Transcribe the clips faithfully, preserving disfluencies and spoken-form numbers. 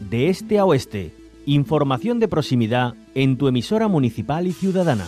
de este a oeste. Información de proximidad en tu emisora municipal y ciudadana.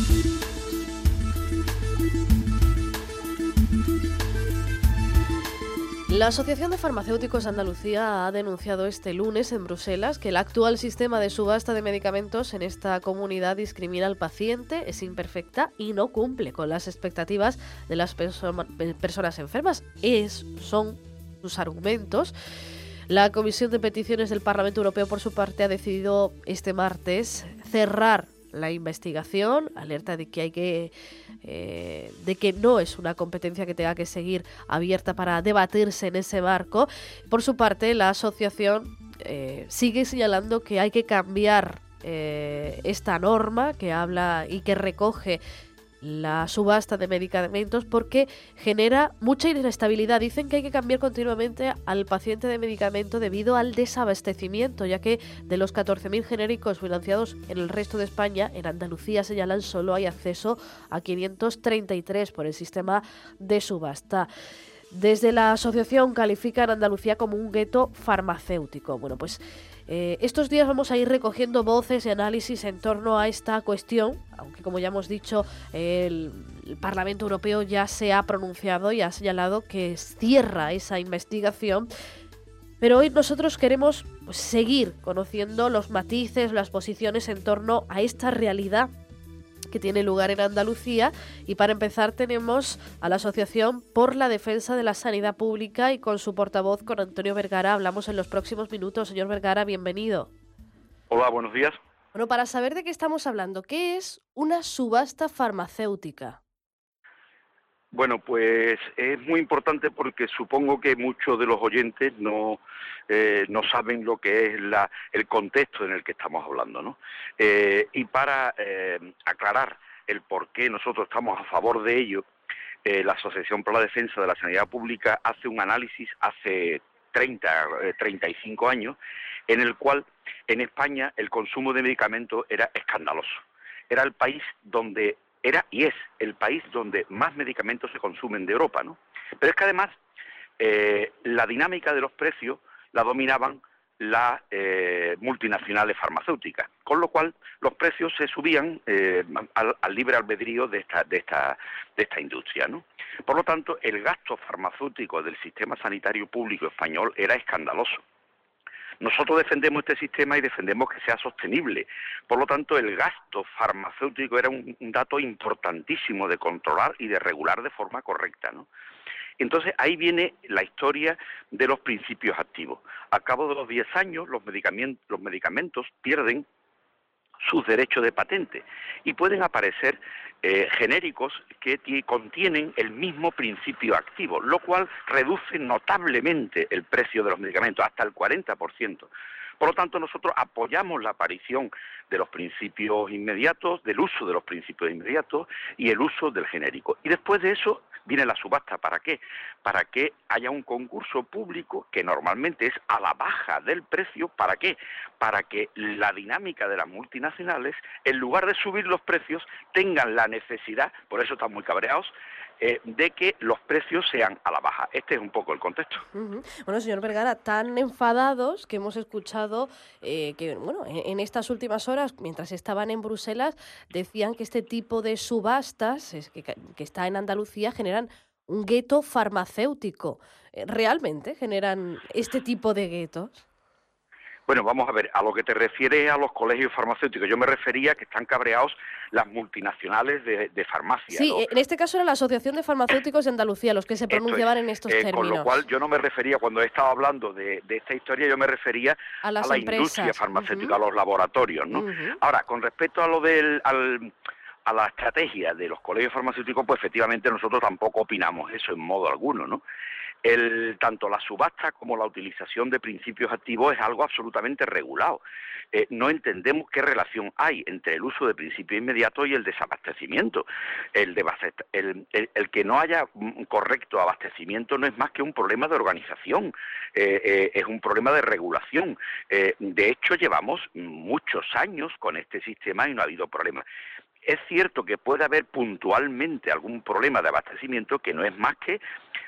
La Asociación de Farmacéuticos de Andalucía ha denunciado este lunes en Bruselas que el actual sistema de subasta de medicamentos en esta comunidad discrimina al paciente, es imperfecta y no cumple con las expectativas de las perso- personas enfermas. Es, son sus argumentos. La Comisión de Peticiones del Parlamento Europeo, por su parte, ha decidido este martes cerrar la investigación, alerta de que hay que eh, de que no es una competencia que tenga que seguir abierta para debatirse en ese marco. Por su parte, la asociación eh, sigue señalando que hay que cambiar eh, esta norma que habla y que recoge la subasta de medicamentos porque genera mucha inestabilidad. Dicen que hay que cambiar continuamente al paciente de medicamento debido al desabastecimiento, ya que de los catorce mil genéricos financiados en el resto de España, en Andalucía señalan solo hay acceso a quinientos treinta y tres por el sistema de subasta. Desde la asociación califican a Andalucía como un gueto farmacéutico. Bueno, pues eh, estos días vamos a ir recogiendo voces y análisis en torno a esta cuestión, aunque como ya hemos dicho, el, el Parlamento Europeo ya se ha pronunciado y ha señalado que cierra esa investigación. Pero hoy nosotros queremos pues, seguir conociendo los matices, las posiciones en torno a esta realidad que tiene lugar en Andalucía, y para empezar tenemos a la Asociación por la Defensa de la Sanidad Pública y con su portavoz, con Antonio Vergara, hablamos en los próximos minutos. Señor Vergara, bienvenido. Hola, buenos días. Bueno, para saber de qué estamos hablando, ¿qué es una subasta farmacéutica? Bueno, pues es muy importante porque supongo que muchos de los oyentes no eh, no saben lo que es la, el contexto en el que estamos hablando, ¿no? Eh, y para eh, aclarar el por qué nosotros estamos a favor de ello, eh, la Asociación por la Defensa de la Sanidad Pública hace un análisis hace treinta, treinta y cinco años, en el cual en España el consumo de medicamentos era escandaloso. Era el país donde Era y es el país donde más medicamentos se consumen de Europa, ¿no? Pero es que además eh, la dinámica de los precios la dominaban las eh, multinacionales farmacéuticas, con lo cual los precios se subían eh, al, al libre albedrío de esta, de esta, de esta industria, ¿no? Por lo tanto, el gasto farmacéutico del sistema sanitario público español era escandaloso. Nosotros defendemos este sistema y defendemos que sea sostenible. Por lo tanto, el gasto farmacéutico era un, un dato importantísimo de controlar y de regular de forma correcta, ¿no? Entonces, ahí viene la historia de los principios activos. Al cabo de los diez años, los medicamentos, los medicamentos pierden sus derechos de patente y pueden aparecer eh, genéricos que contienen el mismo principio activo, lo cual reduce notablemente el precio de los medicamentos, hasta el cuarenta por ciento. Por lo tanto, nosotros apoyamos la aparición de los principios inmediatos, del uso de los principios inmediatos y el uso del genérico. Y después de eso viene la subasta. ¿Para qué? Para que haya un concurso público que normalmente es a la baja del precio. ¿Para qué? Para que la dinámica de las multinacionales, en lugar de subir los precios, tengan la necesidad, por eso están muy cabreados, Eh, de que los precios sean a la baja. Este es un poco el contexto. Uh-huh. Bueno, señor Vergara, tan enfadados que hemos escuchado eh, que, bueno, en, en estas últimas horas, mientras estaban en Bruselas, decían que este tipo de subastas es que, que está en Andalucía generan un gueto farmacéutico. ¿Realmente generan este tipo de guetos? Bueno, vamos a ver, a lo que te refieres a los colegios farmacéuticos, yo me refería a que están cabreados las multinacionales de, de farmacia. Sí, ¿no? En este caso era la Asociación de Farmacéuticos de Andalucía los que se pronunciaban es, en estos eh, términos. Con lo cual yo no me refería, cuando he estado hablando de, de esta historia, yo me refería a, las a la empresas. industria farmacéutica, uh-huh. a los laboratorios, ¿no? Uh-huh. Ahora, con respecto a lo del... Al, a la estrategia de los colegios farmacéuticos, pues efectivamente nosotros tampoco opinamos eso en modo alguno, ¿no? El, tanto la subasta como la utilización de principios activos es algo absolutamente regulado. Eh, no entendemos qué relación hay entre el uso de principios inmediatos y el desabastecimiento. El, de, el, el, el que no haya un correcto abastecimiento no es más que un problema de organización, eh, eh, es un problema de regulación. Eh, de hecho, llevamos muchos años con este sistema y no ha habido problemas. Es cierto que puede haber puntualmente algún problema de abastecimiento que no es más que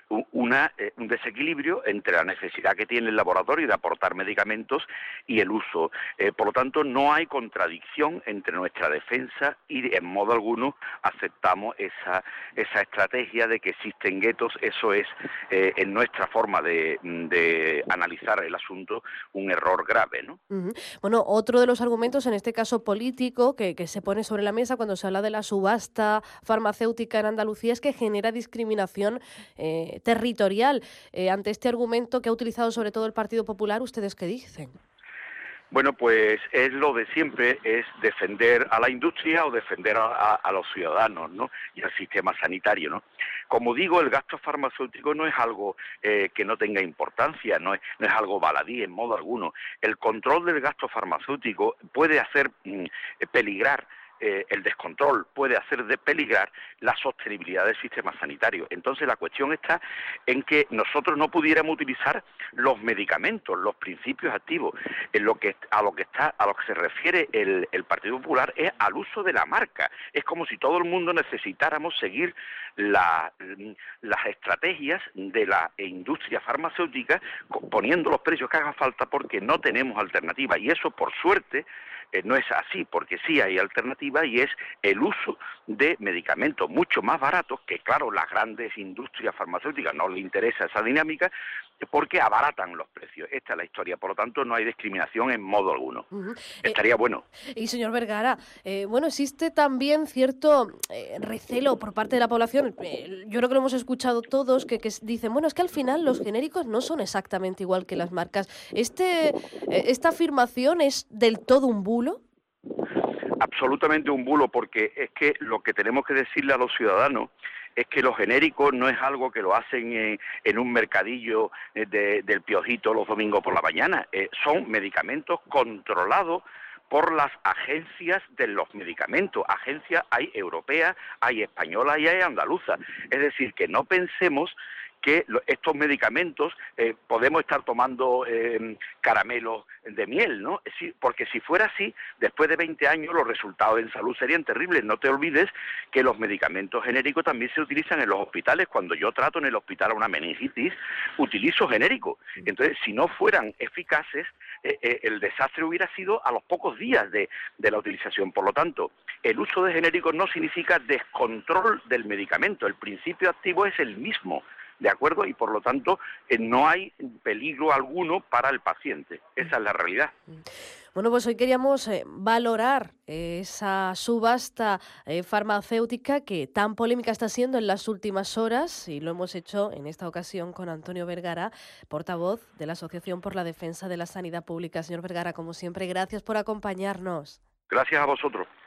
una, eh, un desequilibrio entre la necesidad que tiene el laboratorio de aportar medicamentos y el uso. Eh, por lo tanto, no hay contradicción entre nuestra defensa y en modo alguno aceptamos esa, esa estrategia de que existen guetos. Eso es, eh, en nuestra forma de, de analizar el asunto, un error grave, ¿no? Uh-huh. Bueno, otro de los argumentos, en este caso político, que, que se pone sobre la mesa cuando se habla de la subasta farmacéutica en Andalucía es que genera discriminación eh, territorial. Eh, ante este argumento que ha utilizado sobre todo el Partido Popular, ¿ustedes qué dicen? Bueno, pues es lo de siempre, es defender a la industria o defender a, a, a los ciudadanos, ¿no? Y al sistema sanitario, ¿no? Como digo, el gasto farmacéutico no es algo eh, que no tenga importancia, no es, no es algo baladí en modo alguno. El control del gasto farmacéutico puede hacer mm, peligrar Eh, el descontrol, puede hacer de peligrar la sostenibilidad del sistema sanitario. Entonces la cuestión está en que nosotros no pudiéramos utilizar los medicamentos, los principios activos. En lo que a lo que está, a lo que se refiere el, el Partido Popular es al uso de la marca. Es como si todo el mundo necesitáramos seguir la, las estrategias de la industria farmacéutica poniendo los precios que haga falta porque no tenemos alternativa. Y eso, por suerte, Eh, no es así, porque sí hay alternativa y es el uso de medicamentos mucho más baratos, que claro, las grandes industrias farmacéuticas no les interesa esa dinámica, porque abaratan los precios. Esta es la historia, por lo tanto no hay discriminación en modo alguno. Uh-huh. Estaría eh, bueno. Y señor Vergara, eh, bueno, existe también cierto eh, recelo por parte de la población, eh, yo creo que lo hemos escuchado todos, que, que dicen, bueno, es que al final los genéricos no son exactamente igual que las marcas. Este, eh, ¿Esta afirmación es del todo un bulo? Absolutamente un bulo, porque es que lo que tenemos que decirle a los ciudadanos es que los genéricos no es algo que lo hacen en, en un mercadillo de, del Piojito los domingos por la mañana, eh, son medicamentos controlados por las agencias de los medicamentos. Agencias hay europeas, hay españolas y hay andaluzas. Es decir, que no pensemos que estos medicamentos eh, podemos estar tomando eh, caramelos de miel, ¿no? Sí, porque si fuera así, después de veinte años los resultados en salud serían terribles. No te olvides que los medicamentos genéricos también se utilizan en los hospitales. Cuando yo trato en el hospital a una meningitis, utilizo genéricos. Entonces, si no fueran eficaces, eh, eh, el desastre hubiera sido a los pocos días de, de la utilización. Por lo tanto, el uso de genéricos no significa descontrol del medicamento. El principio activo es el mismo. ¿De acuerdo? Y por lo tanto eh, no hay peligro alguno para el paciente. Esa es la realidad. Bueno, pues hoy queríamos eh, valorar eh, esa subasta eh, farmacéutica que tan polémica está siendo en las últimas horas, y lo hemos hecho en esta ocasión con Antonio Vergara, portavoz de la Asociación por la Defensa de la Sanidad Pública. Señor Vergara, como siempre, gracias por acompañarnos. Gracias a vosotros.